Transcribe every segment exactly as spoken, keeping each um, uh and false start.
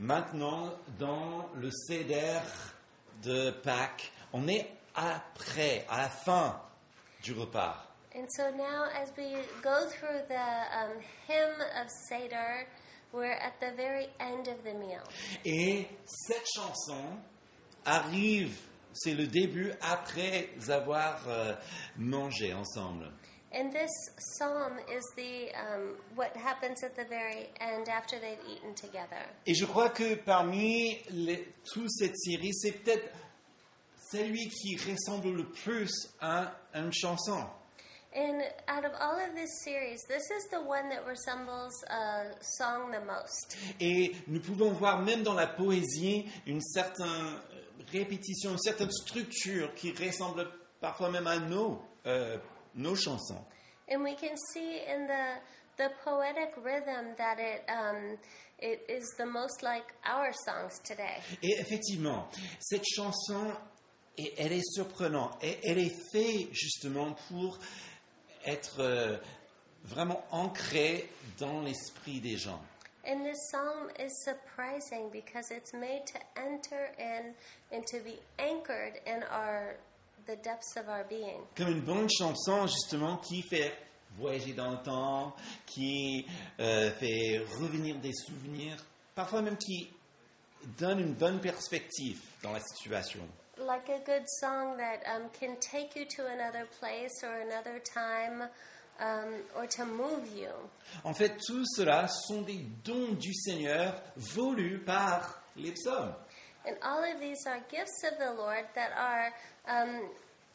maintenant dans le Seder de Pâques. On est après, à la fin du repas. And so now as we go through the um, hymn of Seder, we're at the very end of the meal. Et cette chanson arrive, c'est le début après avoir euh, mangé ensemble. And this psalm is the um, what happens at the very end after they've eaten together. Et je crois que parmi les, toute cette série, c'est peut-être celui qui ressemble le plus à une chanson. And out of all of this series, this is the one that resembles a song the most. Et nous pouvons voir même dans la poésie une certaine répétition, une certaine structure qui ressemble parfois même à nos, euh, nos chansons. And we can see in the the poetic rhythm that it um, it is the most like our songs today. Et effectivement, cette chanson, et elle est surprenante, et elle est faite justement pour être euh, vraiment ancrée dans l'esprit des gens. And this psalm is surprising because it's made to enter in and to be anchored in our the depths of our being. Comme une bonne chanson justement qui fait voyager dans le temps, qui euh, fait revenir des souvenirs, parfois même qui donne une bonne perspective dans la situation. Like a good song that um, can take you to another place or another time, um, or to move you. En fait, tout cela sont des dons du Seigneur volus par les psaumes. And all of these are gifts of the Lord that are um,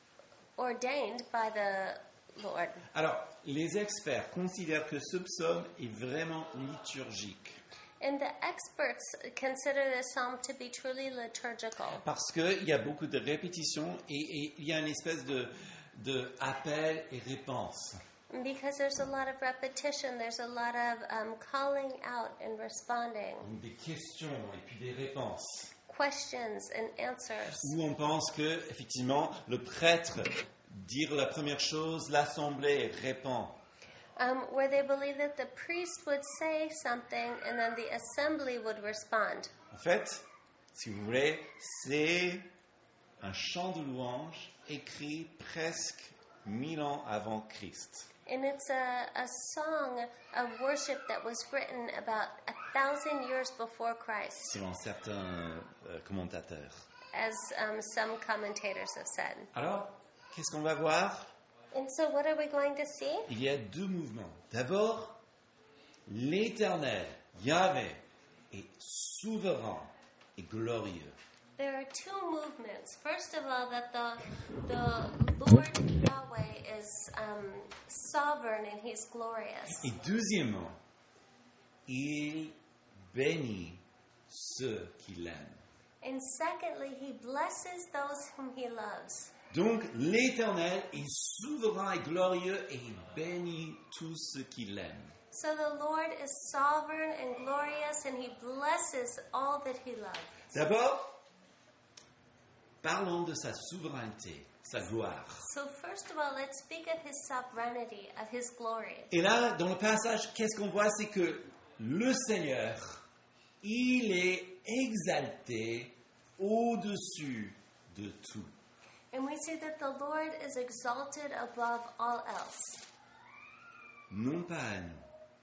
ordained by the Lord. Alors, les experts considèrent que ce psaume est vraiment liturgique. And the experts consider this psalm to be truly liturgical. Parce qu'il y a beaucoup de répétitions et, et il y a une espèce de, de appel et réponse. Because there's a lot of repetition, there's a lot of um, calling out and responding. Donc des questions et puis des réponses. Questions and answers. Où on pense que, effectivement, le prêtre dit la première chose, l'assemblée répond. Um, where they believe that the priest would say something and then the assembly would respond. En fait, si vous voulez, c'est un chant de louange écrit presque mille ans avant Christ. And it's a, a song of worship that was written about a thousand years before Christ, Selon certains euh, commentateurs. as um, some commentators have said. Alors, qu'est-ce qu'on va voir? And so what are we going to see? Il y a deux mouvements. D'abord, l'Éternel, Yahvé, est souverain et glorieux. There are two movements. First of all, that the the Lord Yahweh is um, sovereign and He's glorious. Et deuxièmement, il bénit ceux qui l'aiment. And secondly, He blesses those whom He loves. Donc, l'Éternel est souverain et glorieux et il bénit tous ceux qui l'aiment. So the Lord is sovereign and glorious, and He blesses all that He loves. D'abord, parlons de sa souveraineté, sa gloire. So first of all, let's speak of His sovereignty, of His glory. Et là, dans le passage, qu'est-ce qu'on voit? C'est que le Seigneur, il est exalté au-dessus de tout. And we see that the Lord is exalted above all else. Non pas à nous,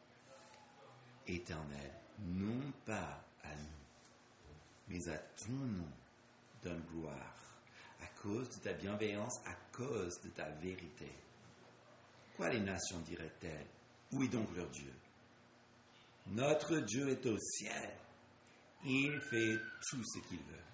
Éternel, non pas à nous, mais à ton nom donne gloire, à cause de ta bienveillance, à cause de ta vérité. Quoi les nations diraient-elles? Où est donc leur Dieu? Notre Dieu est au ciel, il fait tout ce qu'il veut.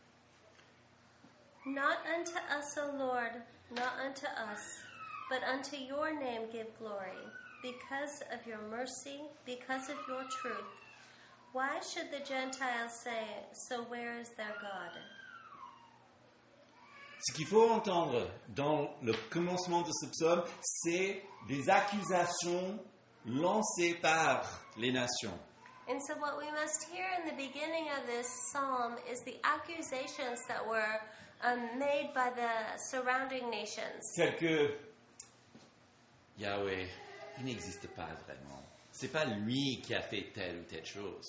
Not unto us, O Lord, not unto us, but unto your name give glory, because of your mercy, because of your truth. Why should the Gentiles say, so where is their God? Ce qu'il faut entendre dans le commencement de ce psaume, c'est des accusations lancées par les nations. And so what we must hear in the beginning of this psalm is the accusations that were um, made by the surrounding nations. Tels que Yahweh, il n'existe pas vraiment. C'est pas lui qui a fait telle ou telle chose.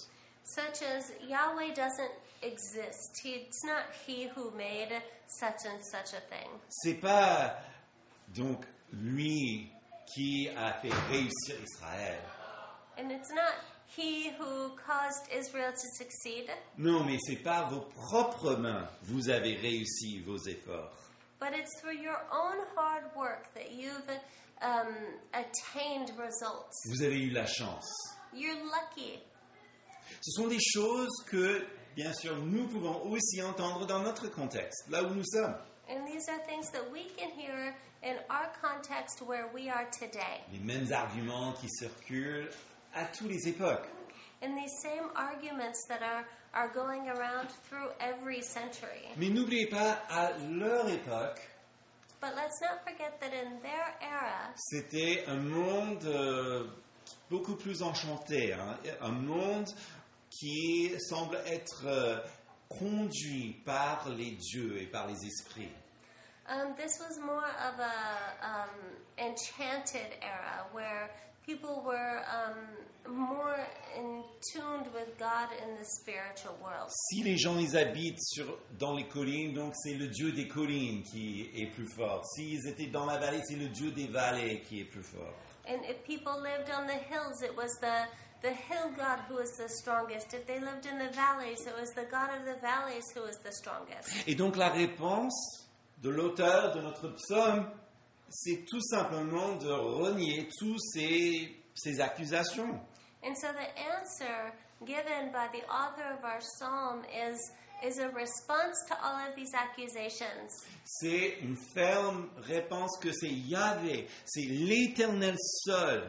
Such as Yahweh doesn't exist. He, it's not He who made such and such a thing. C'est pas donc lui qui a fait réussir Israël. And it's not He who caused Israel to succeed. Non, mais c'est par vos propres mains vous avez réussi vos efforts. But it's through your own hard work that you've um, attained results. Vous avez eu la chance. You're lucky. Ce sont des choses que, bien sûr, nous pouvons aussi entendre dans notre contexte, là où nous sommes. And these are things that we can hear in our context where we are today. Les mêmes arguments qui circulent à toutes les époques. And these same arguments that are, are going around through every century. Mais n'oubliez pas, à leur époque, But let's not forget that in their era, c'était un monde euh, beaucoup plus enchanté, hein, un monde qui semble être euh, conduit par les dieux et par les esprits. um, this was more of a um, enchanted era where people were um, more in tuned with God in the spiritual world. Si les gens ils habitent sur, dans les collines, donc c'est le dieu des collines qui est plus fort. S'ils étaient dans la vallée, c'est le dieu des vallées qui est plus fort. And if people lived on the hills, it was the, the hill god who was the strongest. If they lived in the valleys, it was the god of the valleys who was the strongest. Et donc la réponse de l'auteur de notre psaume, c'est tout simplement de renier tous ces, ces accusations. And so the answer given by the author of our psalm is, is a response to all of these accusations. C'est une ferme réponse que c'est Yahvé, c'est l'Éternel seul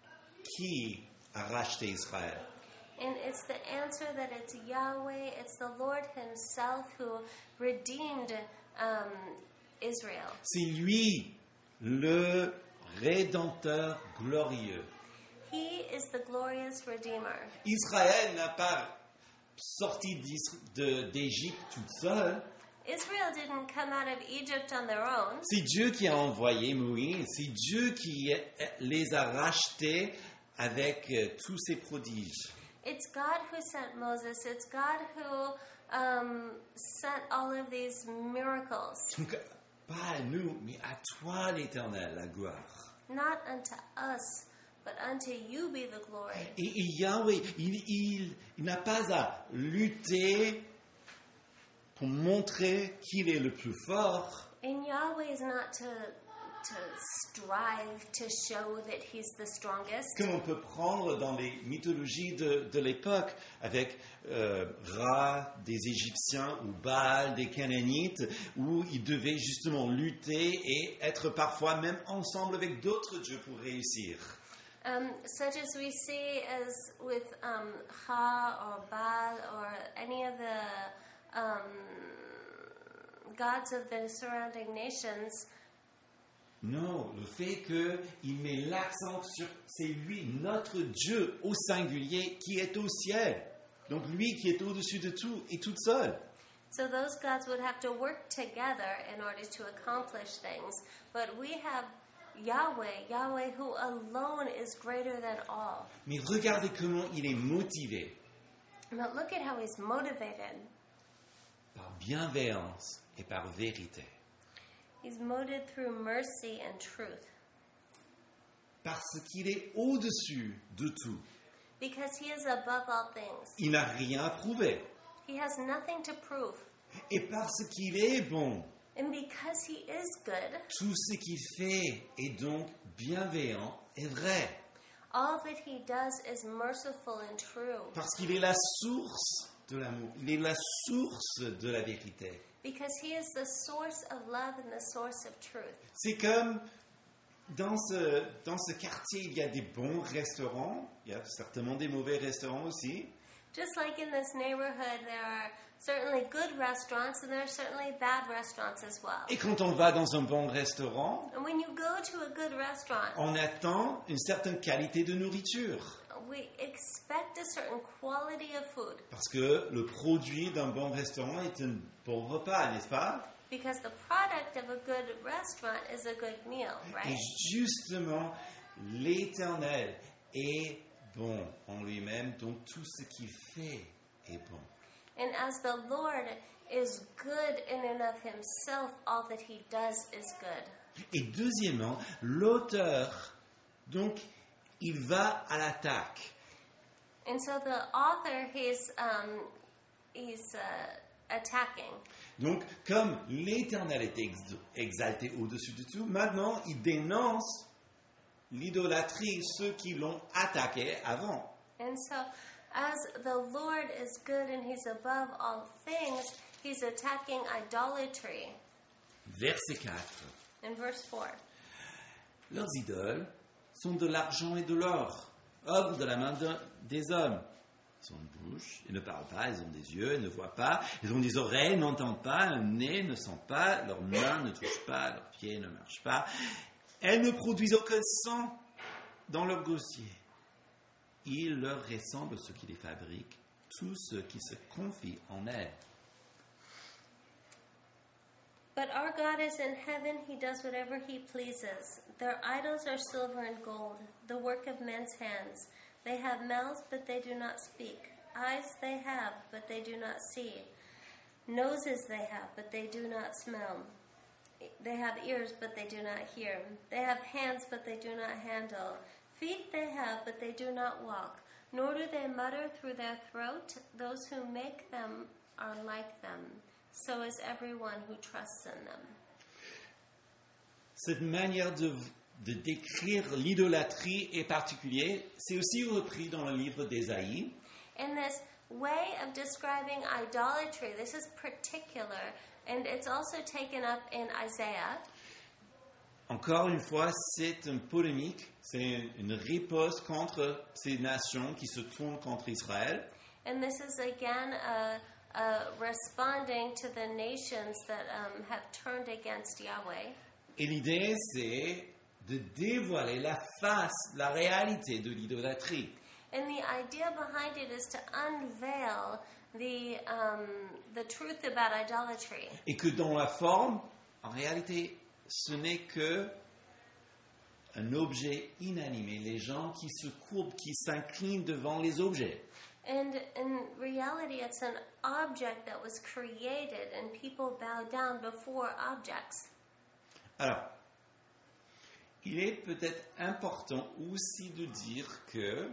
qui a racheté Israël. And it's the answer that it's Yahweh, it's the Lord Himself who redeemed um, Israel. C'est lui le Rédempteur glorieux. He is the glorious Redeemer. Israël n'a pas sorti de, d'Égypte toute seule. Israel didn't come out of Egypt on their own. C'est Dieu qui a envoyé Moïse. C'est Dieu qui les a rachetés avec tous ses prodiges. It's God who sent Moses. It's God who um, sent all of these miracles. Donc, pas à nous, mais à toi, l'Éternel, la gloire. Not unto us, but unto you be the glory. Et, et Yahweh, il, il, il n'a pas à lutter pour montrer qu'il est le plus fort. And Yahweh is not to, to strive to show that He's the strongest. Que l'on peut prendre dans les mythologies de, de l'époque, avec euh, Ra des Égyptiens ou Baal des Canaanites, où ils devaient justement lutter et être parfois même ensemble avec d'autres dieux pour réussir. Um, such as we see as with um, Ha or Baal or any of the um, gods of the surrounding nations. Non, le fait qu'il met l'accent sur c'est lui, notre Dieu au singulier qui est au ciel. Donc lui qui est au-dessus de tout et toute seule. So those gods would have to work together in order to accomplish things. But we have Yahweh, Yahweh who alone is greater than all. Mais regardez comment il est motivé. But look at how he's motivated. Par bienveillance et par vérité. He's motivated through mercy and truth. Parce qu'il est au-dessus de tout. Because he is above all things. Il n'a rien à prouver. He has nothing to prove. Et parce qu'il est bon, And because he is good, tout ce qu'il fait est donc bienveillant et vrai. all that he does is merciful and true. Parce qu'il est la source de l'amour. Il est la source de la vérité. Because he is the source of love and the source of truth. C'est comme dans ce, dans ce quartier, il y a des bons restaurants. Il y a certainement des mauvais restaurants aussi. Just like in this neighborhood, there are certainly good restaurants and there are certainly bad restaurants as well. Et quand on va dans un bon restaurant, And when you go to a good restaurant, on attend une certaine qualité de nourriture. we expect a certain quality of food Parce que le produit d'un bon restaurant est un bon repas, n'est-ce pas? because the product of a good restaurant is a good meal, Et right? justement, l'Éternel est bon en lui-même, donc tout ce qu'il fait est bon. And as the Lord is good in and of himself, all that he does is good. Et deuxièmement, l'auteur, donc, il va à l'attaque. And so the author, he's, um, he's uh, attacking. Donc, comme l'Éternel est ex- exalté au-dessus de tout, maintenant, il dénonce l'idolâtrie, ceux qui l'ont attaqué avant. And so, as the Lord is good and he's above all things, he's attacking idolatry. Verset quatre. In verse four. Leurs idoles sont de l'argent et de l'or, œuvre de la main de- des hommes. Ils ont une bouche, ils ne parlent pas, ils ont des yeux, ils ne voient pas, ils ont des oreilles, n'entendent pas, un nez, ne sentent pas, leurs mains ne touchent pas, leurs pieds ne marchent pas. Elles ne produisent aucun sang dans leur gosier. Il leur ressemble ceux qui les fabriquent, tous ceux qui se confient en elles. But our God is in heaven, he does whatever he pleases. Their idols are silver and gold, the work of men's hands. They have mouths, but they do not speak. Eyes they have, but they do not see. Noses they have, but they do not smell. They have ears, but they do not hear. They have hands, but they do not handle. Feet they have, but they do not walk. Nor do they mutter through their throat. Those who make them are like them. So is everyone who trusts in them. Cette manière de, de décrire l'idolâtrie est particulière. C'est aussi repris dans le livre d'Ésaïe. In this way of describing idolatry, this is particular, and it's also taken up in Isaiah. Encore une fois, c'est une polémique, c'est une riposte contre ces nations qui se tournent contre Israël. And this is again uh, uh, responding to the nations that um, have turned against Yahweh. Et l'idée, c'est de dévoiler la face, la réalité de l'idolâtrie. And the idea behind it is to unveil the, um, the truth about idolatry. Et que dans la forme, en réalité, ce n'est que un objet inanimé. Les gens qui se courbent, qui s'inclinent devant les objets. And in reality, it's an object that was created, and people bow down before objects. Alors, il est peut-être important aussi de dire que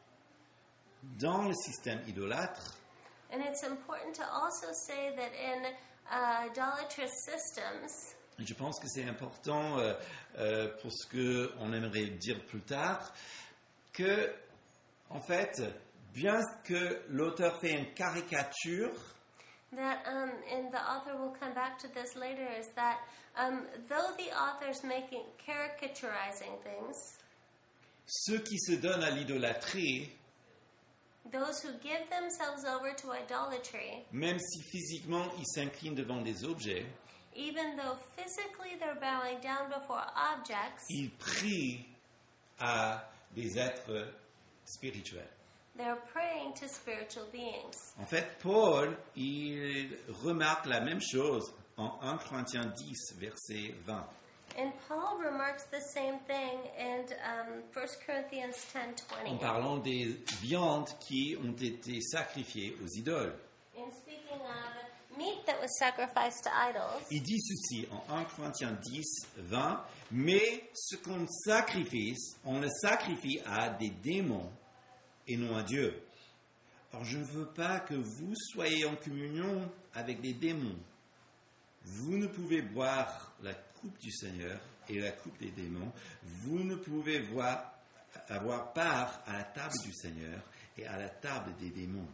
dans le système idolâtre, And it's important to also say that in uh, idolatrous systems, je pense que c'est important euh, euh, pour ce qu'on aimerait dire plus tard, que, en fait, bien que l'auteur fait une caricature, that, um, and the author will come back to this later, is that um, though the author's making caricaturizing things, ceux qui se donnent à l'idolâtrie, those who give themselves over to idolatry, même si physiquement ils s'inclinent devant des objets, even though physically they're bowing down before objects, ils prient à des êtres spirituels. they're praying to spiritual beings. En fait, Paul, il remarque la même chose en premier Corinthiens dix, verset vingt. And Paul remarks the same thing in um, First Corinthians ten twenty. En parlant des viandes qui ont été sacrifiées aux idoles. In speaking of meat that was sacrificed to idols, Il dit ceci en premier Corinthiens dix, vingt, mais ce qu'on sacrifie, on le sacrifie à des démons et non à Dieu. Alors je ne veux pas que vous soyez en communion avec des démons. Vous ne pouvez boire la coupe du Seigneur et la coupe des démons. Vous ne pouvez voir, avoir part à la table du Seigneur et à la table des démons.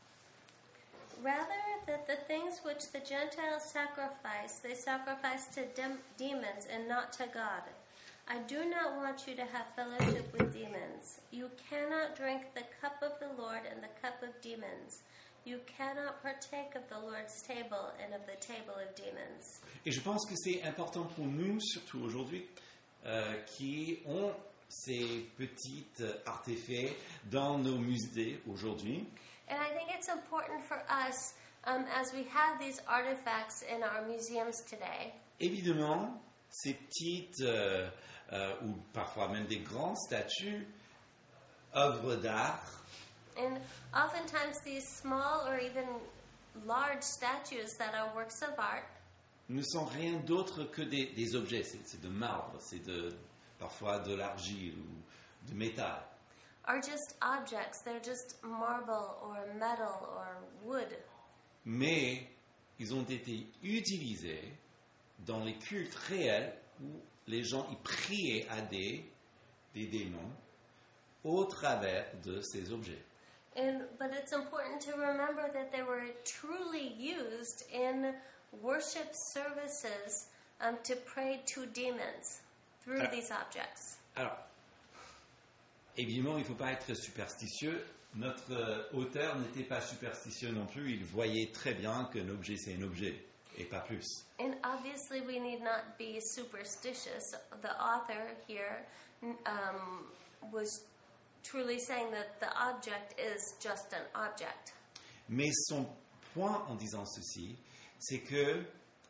rather that the things which the Gentiles sacrifice, they sacrifice to dem- demons and not to God. I do not want you to have fellowship with demons. You cannot drink the cup of the Lord and the cup of demons. You cannot partake of the Lord's table and of the table of demons. Et je pense que c'est important pour nous, surtout aujourd'hui, euh, qui ont ces petits artefacts dans nos musées aujourd'hui. And I think it's important for us, um, as we have these artifacts in our museums today, Évidemment, ces petites, euh, euh, ou parfois même des grandes statues, œuvres d'art, And oftentimes these small or even large statues that are works of art ne sont rien d'autre que des, des objets. C'est, c'est de marbre, c'est de, parfois de l'argile ou de métal. are just objects. They're just marble or metal or wood. Mais ils ont été utilisés dans les cultes réels où les gens y priaient à des, des démons au travers de ces objets. And, but it's important to remember that they were truly used in worship services um, to pray to demons through Ah. these objects. Alors, évidemment, il ne faut pas être superstitieux. Notre euh, auteur n'était pas superstitieux non plus. Il voyait très bien qu'un objet, c'est un objet, et pas plus. And obviously, we need not be superstitious. The author here um, was truly saying that the object is just an object. Mais son point en disant ceci, c'est que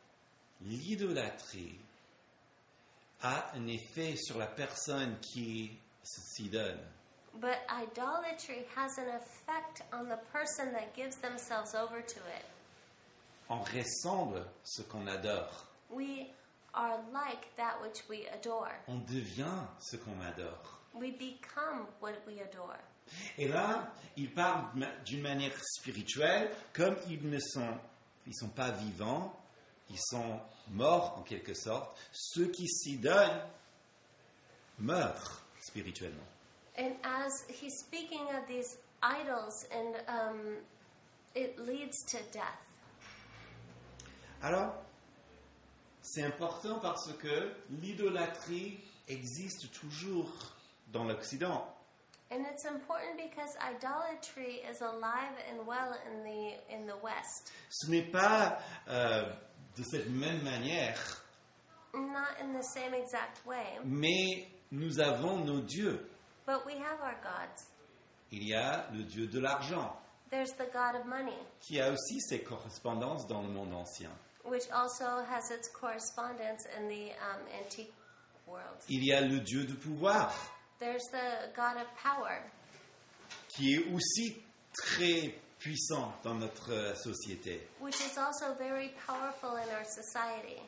l'idolâtrie a un effet sur la personne qui s'y donne. But idolatry has an effect on the person that gives themselves over to it. On ressemble ce qu'on adore. We are like that which we adore. On devient ce qu'on adore. We become what we adore. Et là, il parle d'une manière spirituelle, comme ils ne sont, ils sont pas vivants, ils sont morts en quelque sorte. Ceux qui s'y donnent meurent spirituellement. And as he's speaking of these idols, and um, it leads to death. Alors, c'est important parce que l'idolâtrie existe toujours dans l'Occident. And it's important because idolatry is alive and well in the in the West. Ce n'est pas euh, de cette même manière, Not in the same exact way, mais nous avons nos dieux. but we have our gods. Il y a le dieu de l'argent, There's the god of money, qui a aussi ses correspondances dans le monde ancien. which also has its correspondence in the um, antique world. Il y a le dieu du pouvoir, There's the god of power, qui est aussi très puissant dans notre société. which is also very powerful in our society.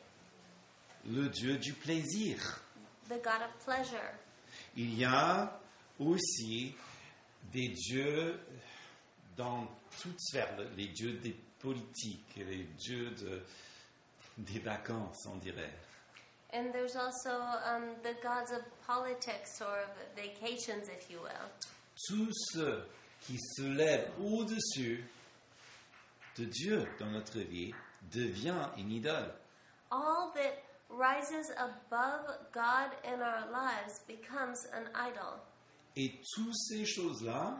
Le dieu du plaisir. The god of pleasure. Il y a aussi des dieux dans toutes sphères, les dieux des politiques, les dieux de, des vacances, on dirait. And there's also um, the gods of politics or of vacations, if you will. Tous ceux qui se lèvent au-dessus de Dieu dans notre vie devient une idole. All that rises above God in our lives becomes an idol. Et toutes ces choses-là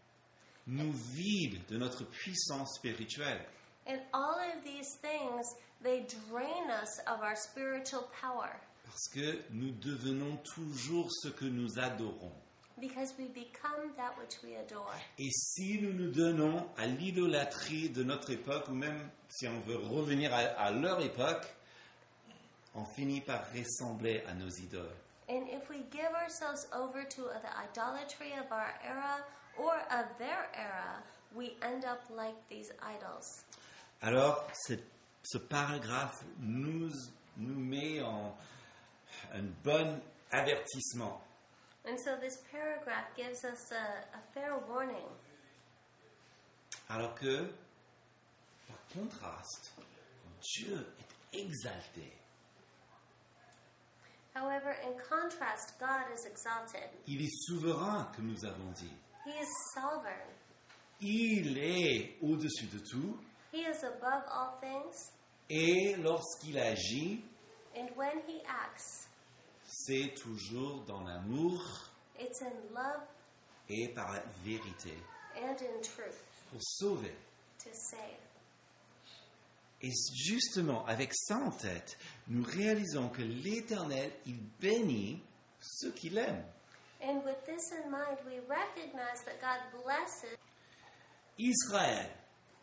nous vident de notre puissance spirituelle. And all of these things, they drain us of our spiritual power Parce que nous devenons toujours ce que nous adorons. because we become that which we adore. Et si nous nous donnons à l'idolâtrie de notre époque, ou même si on veut revenir à, à leur époque, on finit par ressembler à nos idoles. And if we give ourselves over to the idolatry of our era or of their era, we end up like these idols. Alors, cette- ce paragraphe nous, nous met en un bon avertissement. And so this paragraph gives us a, a fair warning. Alors que, par contraste, Dieu est exalté. However, in contrast, God is exalted. Il est souverain, comme nous avons dit. He is sovereign. Il est au-dessus de tout. He is above all things. Et lorsqu'il agit, And when he acts, c'est toujours dans l'amour it's in love et par la vérité, and in truth pour sauver. to save. Et justement, avec ça en tête, nous réalisons que l'Éternel, il bénit ceux qu'il aime. And with this in mind, we recognize that God blesses Israël,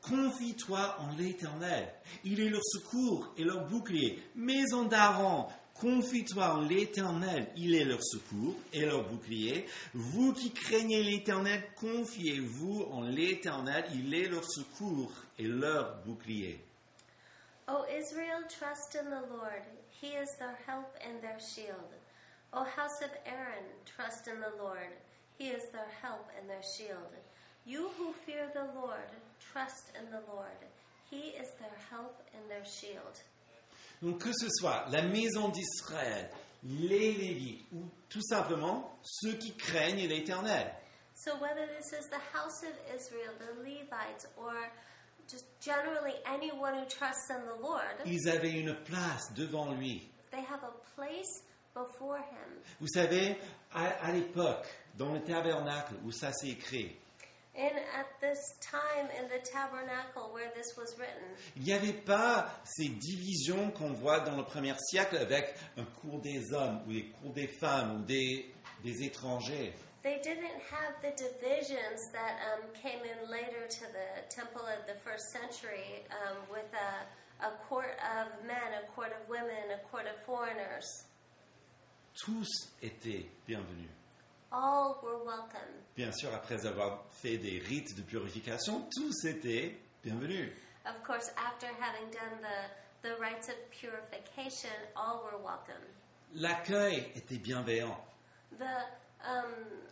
confie-toi en l'Éternel. Il est leur secours et leur bouclier. Maison d'Aaron, Confie-toi en l'Éternel, il est leur secours et leur bouclier. Vous qui craignez l'Éternel, confiez-vous en l'Éternel, il est leur secours et leur bouclier. O Israel, trust in the Lord. He is their help and their shield. O house of Aaron, trust in the Lord. He is their help and their shield. You who fear the Lord, trust in the Lord. He is their help and their shield. Donc que ce soit la maison d'Israël, les Lévites ou tout simplement ceux qui craignent l'Éternel. So whether this is the house of Israel, the Levites, or just generally anyone who trusts in the Lord, Ils avaient une place devant lui. they have a place before him. Vous savez, à, à l'époque, dans le tabernacle où ça s'est écrit, And at this time in the tabernacle where this was written, il n'y avait pas ces divisions qu'on voit dans le premier siècle avec un cours des hommes ou des cours des femmes ou des, des étrangers. they didn't have the divisions that um, came in later to the temple of the first century um, with a, a court of men, a court of women, a court of foreigners. Tous étaient bienvenus. All were welcome. Bien sûr, après avoir fait des rites de purification, tous étaient bienvenus. Of course, after having done the, the rites of purification, all were welcome. L'accueil était bienveillant. The um,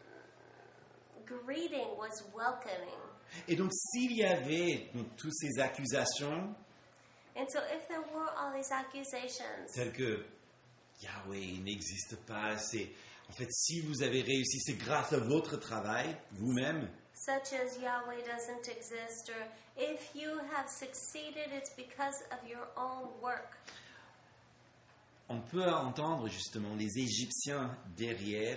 greeting was welcoming. Et donc, s'il y avait donc, toutes ces accusations, And so if there were all these accusations, telles que Yahweh n'existe pas, c'est en fait si vous avez réussi, c'est grâce à votre travail, vous-même. such as Yahweh doesn't exist, or if you have succeeded, it's because of your own work. On peut entendre justement les Égyptiens derrière.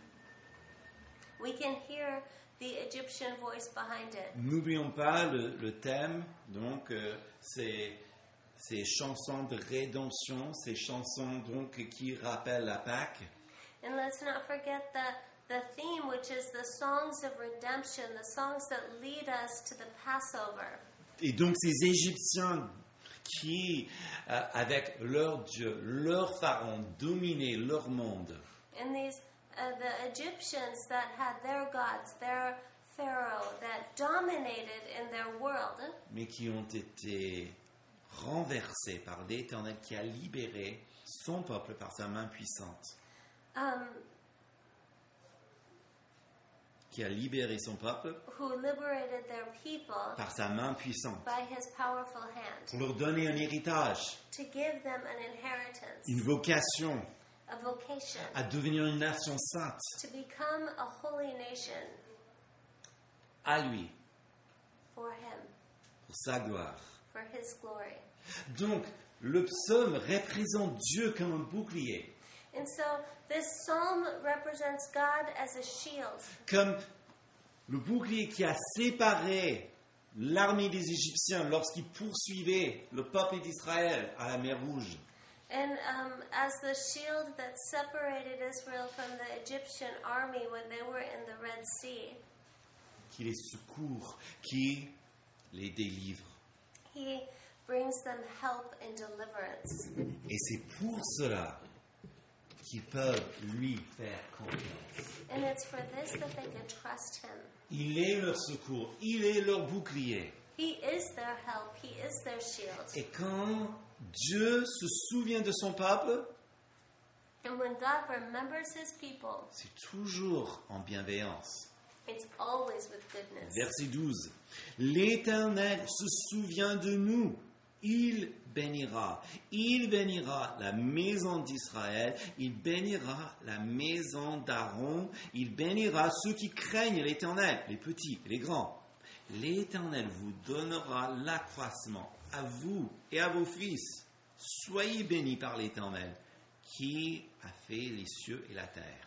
We can hear the Egyptian voice behind it. N'oublions pas le, le thème, donc euh, c'est ces chansons de rédemption, ces chansons donc qui rappellent la Pâque. And let's not forget the, the theme, which is the songs of redemption, the songs that lead us to the Passover. Et donc ces Égyptiens qui, euh, avec leur Dieu, leur pharaon, dominaient leur monde. And these, uh, the Egyptians that had their gods, their pharaoh, that dominated in their world, Mais qui ont été renversés par l'Éternel qui a libéré son peuple par sa main puissante. um, Qui a libéré son peuple who liberated their people par sa main puissante. by his powerful hand, Pour leur donner un héritage, to give them an inheritance, une vocation a vocation, à devenir une nation sainte to become a holy nation à lui, for him, pour sa gloire. for his glory. Donc, le psaume représente Dieu comme un bouclier, And so this psalm represents God as a shield, comme le bouclier qui a séparé l'armée des Égyptiens lorsqu'ils poursuivaient le peuple d'Israël à la mer Rouge. and um, as the shield that separated Israel from the Egyptian army when they were in the Red Sea. Qui les secourt, qui les délivre. He brings them help and deliverance. Et c'est pour cela qu'ils peuvent lui faire confiance. And it's for this that they can trust him. Il est leur secours, il est leur bouclier. He is their help. He is their shield. Et quand Dieu se souvient de son peuple, And when God remembers his people, c'est toujours en bienveillance. it's always with goodness. Verset douze. L'Éternel se souvient de nous. Il bénira. Il bénira la maison d'Israël. Il bénira la maison d'Aaron. Il bénira ceux qui craignent l'Éternel, les petits et les grands. L'Éternel vous donnera l'accroissement à vous et à vos fils. Soyez bénis par l'Éternel qui a fait les cieux et la terre.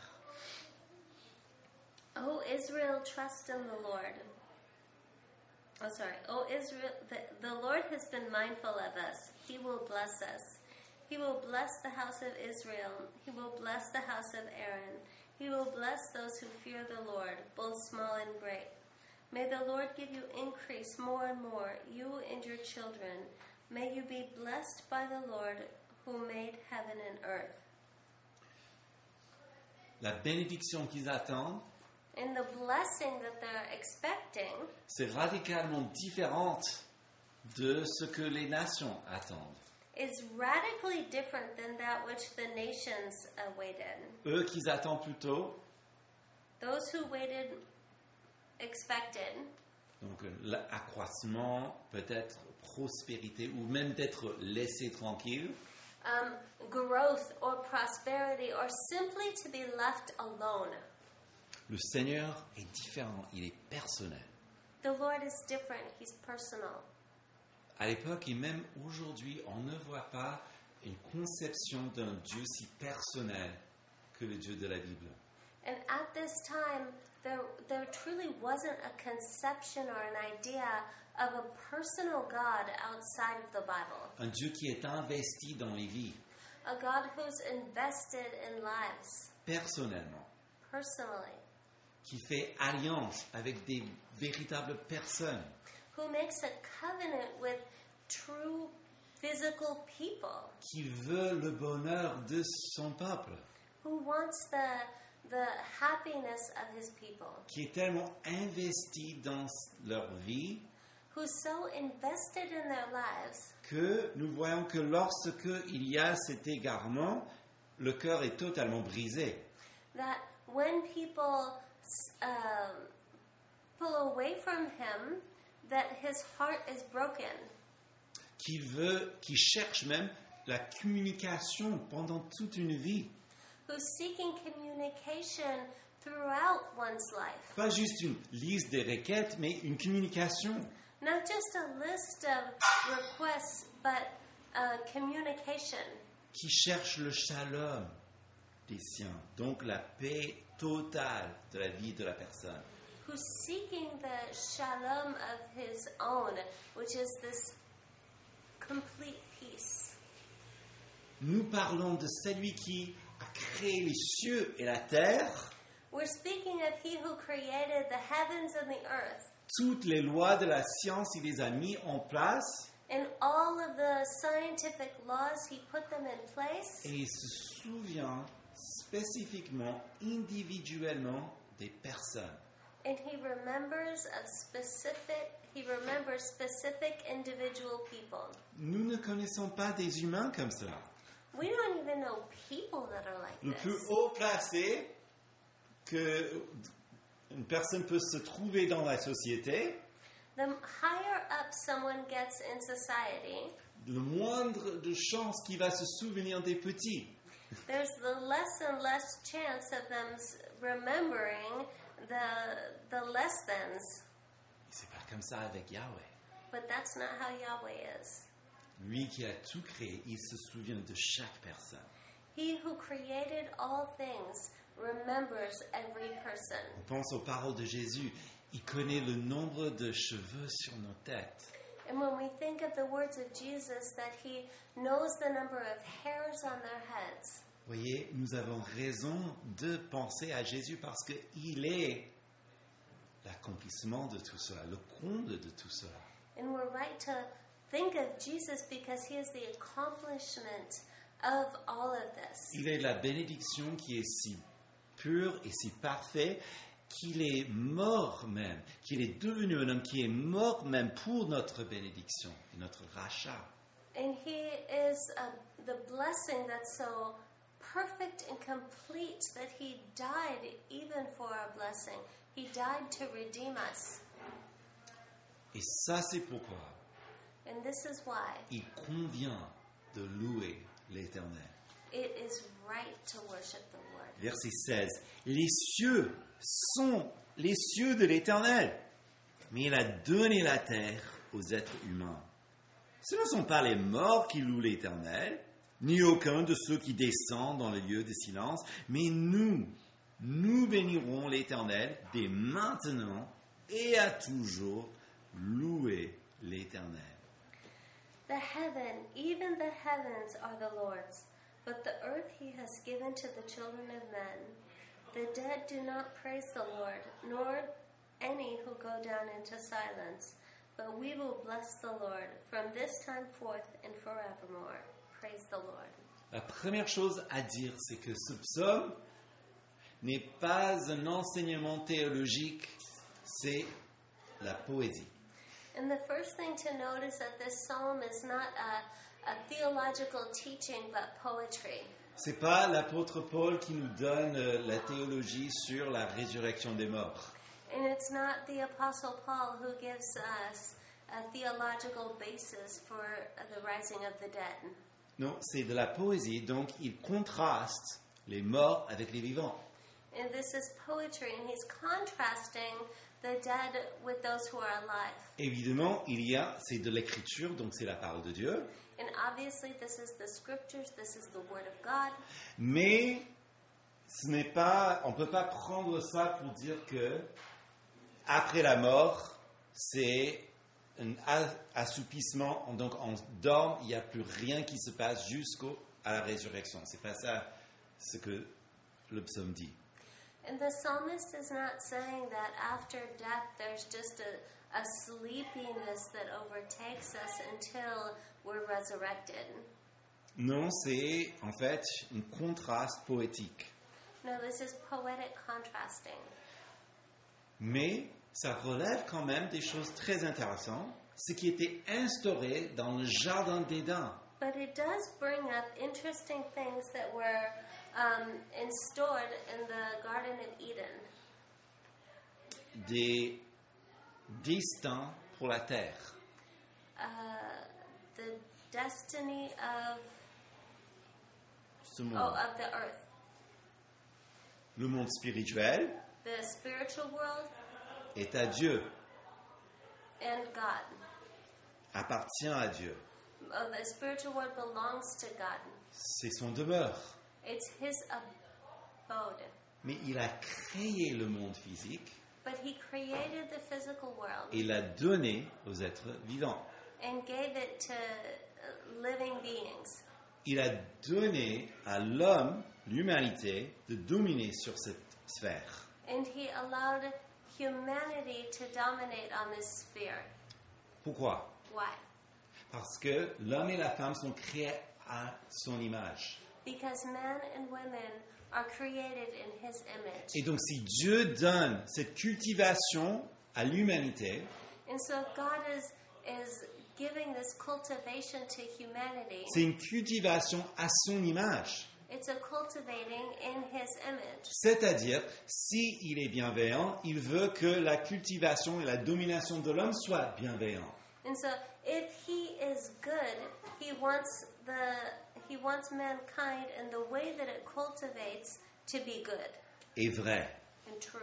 O Israel, trust in the Lord. Oh, sorry. O Israel, the, the Lord has been mindful of us. He will bless us. He will bless the house of Israel. He will bless the house of Aaron. He will bless those who fear the Lord, both small and great. May the Lord give you increase more and more, you and your children. May you be blessed by the Lord who made heaven and earth. La bénédiction qu'ils attendent, And the blessing that they're expecting c'est radicalement différente de ce que les nations attendent. is radically different than that which the nations awaited. Eux qu'ils attendent plutôt, Those who waited expected donc l'accroissement, peut-être prospérité, ou même d'être laissé tranquille. um, growth or prosperity or simply to be left alone. Le Seigneur est différent, il est personnel. The Lord is different. He's personal. À l'époque et même aujourd'hui, on ne voit pas une conception d'un Dieu si personnel que le Dieu de la Bible. And at this time, there, there truly wasn't a conception or an idea of a personal God outside of the Bible. Un Dieu qui est investi dans les vies, A God who's invested in lives, personnellement, personally, qui fait alliance avec des véritables personnes, who makes a covenant with true physical people, qui veut le bonheur de son peuple, who wants the, the happiness of his people, qui est tellement investi dans leur vie who's so invested in their lives que nous voyons que lorsque il y a cet égarement, le cœur est totalement brisé. that when people um, pull away from him, that his heart is broken, Qui veut, qui cherche même la communication pendant toute une vie. who's seeking communication throughout one's life. Pas juste une liste des requêtes, mais une communication. Not just a list of requests, but uh, communication. Qui cherche le shalom des siens, donc la paix totale de la vie de la personne. Who's seeking the shalom of his own, which is this complete peace. Nous parlons de celui qui a créé les cieux et la terre, We're speaking of he who created the heavens and the earth, toutes les lois de la science, il les a mis en place, and all of the scientific laws, he put them in place, et il se souvient spécifiquement, individuellement, des personnes. and he remembers of specific, he remembers specific individual people. Nous ne connaissons pas des humains comme cela. We don't even know people that are like Le plus this. haut placé que une personne peut se trouver dans la société, The higher up someone gets in society, le moindre de chance qu'il va se souvenir des petits. there's the less and less chance of them s- remembering the the less thans. C'est pas comme ça avec Yahweh. But that's not how Yahweh is. Lui qui a tout créé, il se souvient de chaque personne. He who created all things remembers every person. On pense aux paroles de Jésus. Il connaît le nombre de cheveux sur nos têtes. And when we think of the words of Jesus, that he knows the number of hairs on their heads, Voyez, nous avons raison de penser à Jésus parce qu'il est l'accomplissement de tout cela, le comble de tout cela. and we're right to think of Jesus because he is the accomplishment of all of this. Il est la bénédiction qui est si pure et si parfaite qu'il est mort même, qu'il est devenu un homme qui est mort même pour notre bénédiction, notre rachat. And he is uh, the blessing that's so perfect and complete that he died even for our blessing. He died to redeem us. Et ça, c'est pourquoi And this is why il convient de louer l'Éternel. it is right to worship the Lord. Verset seize. Les cieux sont les cieux de l'Éternel, mais il a donné la terre aux êtres humains. Ce ne sont pas les morts qui louent l'Éternel, ni aucun de ceux qui descendent dans le lieu de silence, mais nous, nous bénirons l'Éternel dès maintenant et à toujours. Louer l'Éternel. The heaven, even the heavens, are the Lord's, but the earth he has given to the children of men. The dead do not praise the Lord, nor any who go down into silence. But we will bless the Lord from this time forth and forevermore. Praise the Lord. La première chose à dire, c'est que ce psaume n'est pas un enseignement théologique, c'est la poésie. And the first thing to note is that this psalm is not a, a theological teaching, but poetry. C'est pas l'apôtre Paul qui nous donne euh, la théologie sur la résurrection des morts. And it's not the Apostle Paul who gives us a theological basis for the rising of the dead. Non, c'est de la poésie, donc il contraste les morts avec les vivants. And this is poetry, and he's contrasting the dead with those who are alive. Évidemment, il y a, c'est de l'écriture, donc c'est la parole de Dieu, And obviously, this is the scriptures, this is the word of God. mais ce n'est pas, on peut pas prendre ça pour dire que après la mort, c'est un assoupissement, donc on dort, il n'y a plus rien qui se passe jusqu'à la résurrection. C'est pas ça ce que le psaume dit. And the psalmist is not saying that after death there's just a, a sleepiness that overtakes us until we're resurrected. Non, c'est en fait un contraste poétique. No, this is poetic contrasting. Mais ça relève quand même des choses très intéressantes, ce qui était instauré dans le jardin d'Éden. But it does bring up interesting things that were um, instaured in the Garden of Eden. Des destins pour la terre. Uh, the destiny of Ce monde. oh of the earth, Le monde spirituel the spiritual world, est à Dieu, and God. appartient à Dieu. Oh, the spiritual world belongs to God. C'est son demeure. It's His abode. Mais il a créé le monde physique But He created the physical world et l'a donné aux êtres vivants. and gave it to uh, living beings. Il a donné à l'homme, l'humanité, de dominer sur cette sphère. And He allowed humanity to dominate on this sphere. Pourquoi? Why? Parce que l'homme et la femme sont créés à son image. Because men and women are created in His image. Et donc si Dieu donne cette cultivation à l'humanité, And so if God is, is giving this cultivation to humanity, c'est une cultivation à son image. it's a cultivating in His image. C'est-à-dire, s'il est bienveillant, il veut que la cultivation et la domination de l'homme soient bienveillants. And so if He is good, He wants the He wants mankind and the way that it cultivates to be good Et vrai, and true.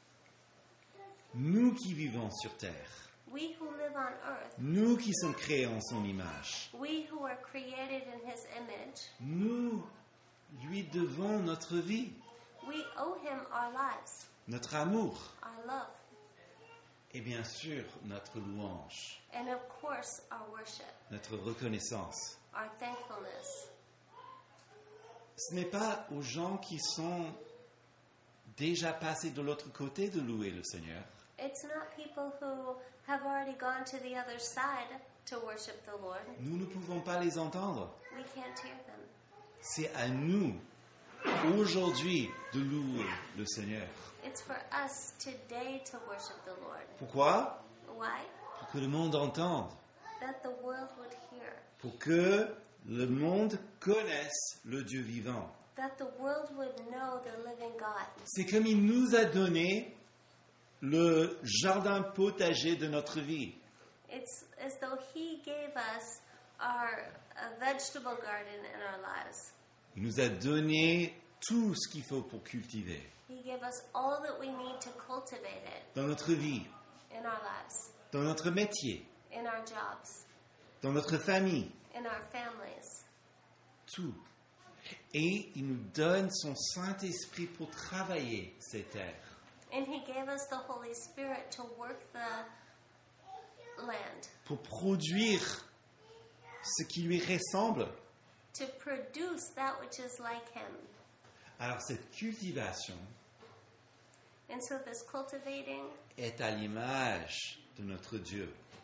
nous qui vivons sur terre, We who live on earth, nous qui sommes créés en son image, we who are created in His image, nous lui devons notre vie, we owe Him our lives, notre amour our love, et bien sûr notre louange, and of course our worship, notre reconnaissance. our thankfulness. Ce n'est pas aux gens qui sont déjà passés de l'autre côté de louer le Seigneur. It's not people who have already gone to the other side to worship the Lord. Nous ne pouvons pas les entendre. We can't hear them. C'est à nous, aujourd'hui, de louer le Seigneur. It's for us today to worship the Lord. Pourquoi? Why? Pour que le monde entende. That the world would hear. Pour que le monde connaisse le Dieu vivant. That the world would know the living God. C'est comme il nous a donné le jardin potager de notre vie. It's as though He gave us our a vegetable garden in our lives. Il nous a donné tout ce qu'il faut pour cultiver He gave us all that we need to cultivate it dans notre vie, in our lives, dans notre métier, in our jobs, dans notre famille, in our families. tout. Et il nous donne son Saint-Esprit pour travailler ces terres. And He gave us the Holy Spirit to work the land, Pour produire ce qui lui ressemble. to produce that which is like Him. Alors cette cultivation And so this cultivating est à l'image de notre Dieu.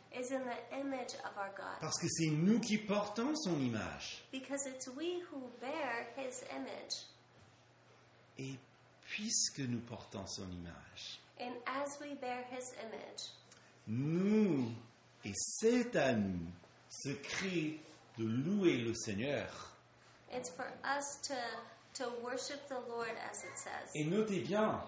is in the image of our God. Parce que c'est nous qui portons son image. Because it's we who bear his image. Et puisque nous portons son image, And as we bear his image, nous, et c'est à nous, ce cri de louer le Seigneur. it's for us to, to worship the Lord, as it says. Et notez bien,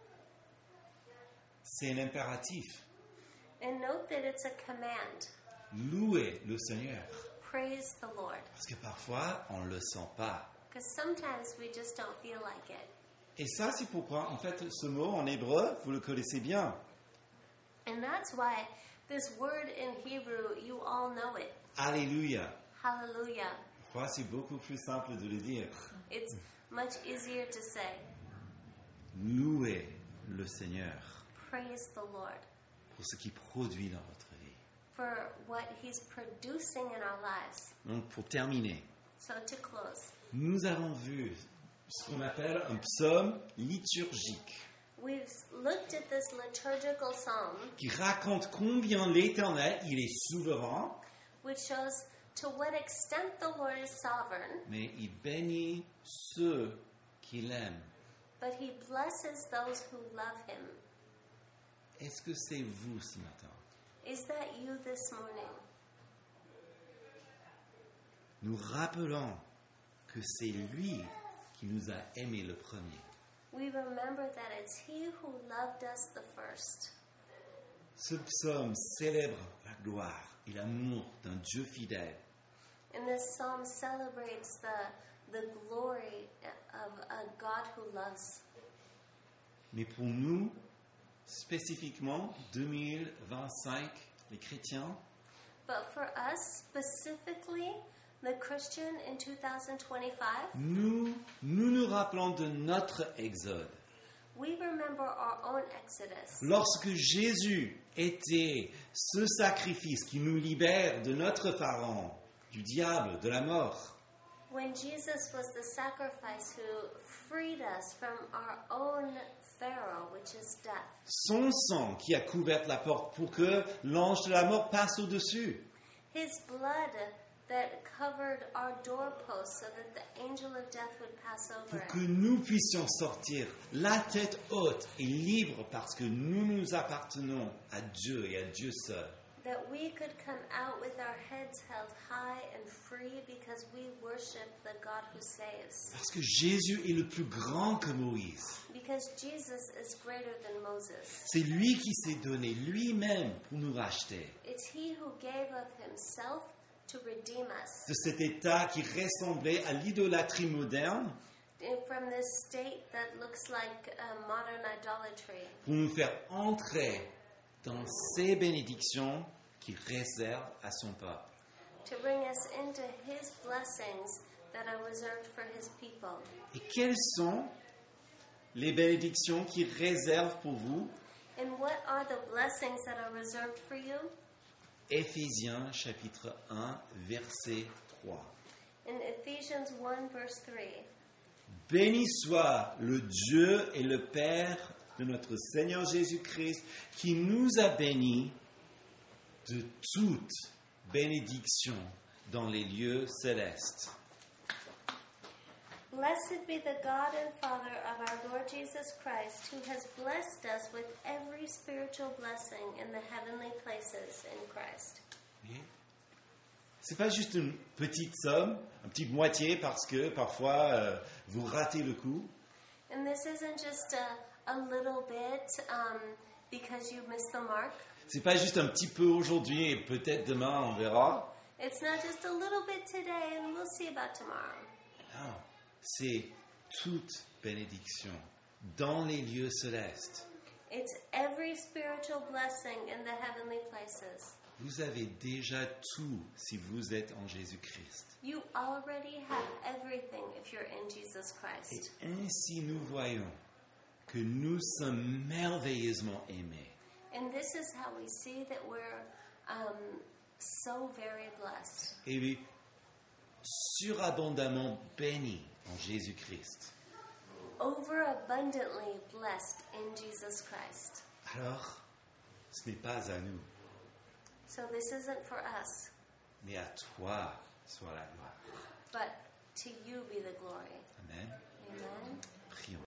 c'est un impératif. And note that it's a command. Louer le Seigneur. Praise the Lord. Parce que parfois, on ne le sent pas. Because sometimes we just don't feel like it. Et ça, c'est pourquoi, en fait, ce mot en hébreu, vous le connaissez bien. And that's why this word in Hebrew, you all know it. Alléluia. Hallelujah. Parfois, c'est beaucoup plus simple de le dire. It's much easier to say, Louer le Seigneur praise the Lord, pour ce qu'il produit dans votre vie. for what he's producing in our lives. Donc, pour terminer, So to close, nous avons vu ce qu'on appelle un psaume liturgique we've looked at this liturgical psalm, qui raconte combien l'Éternel, il est souverain, which shows to what extent the Lord is sovereign, mais il bénit ceux qui l'aiment. but he blesses those who love him. Est-ce que c'est vous ce matin? Is that you this morning? Nous rappelons que c'est lui qui nous a aimés le premier. We remember that it's he who loved us the first. Ce psaume célèbre la gloire et l'amour d'un Dieu fidèle. And this psalm celebrates the, the glory of a God who loves. Mais pour nous, spécifiquement, deux mille vingt-cinq, les chrétiens, But for us, specifically, the Christian in two thousand twenty-five, nous, nous nous rappelons de notre exode. we remember our own exodus. Lorsque Jésus était ce sacrifice qui nous libère de notre pharaon, du diable, de la mort, When Jesus was the sacrifice who freed us from our own Pharaoh, which is death. son sang qui a couvert la porte pour que l'ange de la mort passe au-dessus. His blood that covered our doorposts so that the angel of death would pass over Pour que it. nous puissions sortir la tête haute et libre parce que nous nous appartenons à Dieu et à Dieu seul. That we could come out with our heads held high and free because we worship the God who saves. Parce que Jésus est le plus grand que Moïse. Because Jesus is greater than Moses. C'est lui qui s'est donné lui-même pour nous racheter It's he who gave of himself to redeem us de cet état qui ressemblait à l'idolâtrie moderne from this state that looks like uh, modern idolatry, pour nous faire entrer dans ces bénédictions qu'il réserve à son peuple. to bring us into his blessings that are reserved for his people. Et quelles sont les bénédictions qu'il réserve pour vous? And what are the blessings that are reserved for you? Éphésiens chapitre un, verset trois. In Ephesians one verse three. Béni soit le Dieu et le Père de notre Seigneur Jésus-Christ qui nous a bénis de toute bénédiction dans les lieux célestes. Blessed be the God and Father of our Lord Jesus Christ, who has blessed us with every spiritual blessing in the heavenly places in Christ. Okay. C'est pas juste une petite somme, une petite moitié parce que parfois euh, vous ratez le coup. And this isn't just a, a little bit um, because you missed the mark. C'est pas juste un petit peu aujourd'hui et peut-être demain on verra. It's not just a little bit today and we'll see about tomorrow. Non, c'est toute bénédiction dans les lieux célestes. It's every spiritual blessing in the heavenly places. Vous avez déjà tout si vous êtes en Jésus-Christ. You already have everything if you're in Jesus Et Christ. ainsi nous voyons que nous sommes merveilleusement aimés. And this is how we see that we're um, so very blessed. Et surabondamment bénis en Jésus-Christ. Overabundantly blessed in Jesus Christ. Alors, ce n'est pas à nous. So this isn't for us, mais à toi soit la gloire. but to you be the glory. Amen. Amen. Prions.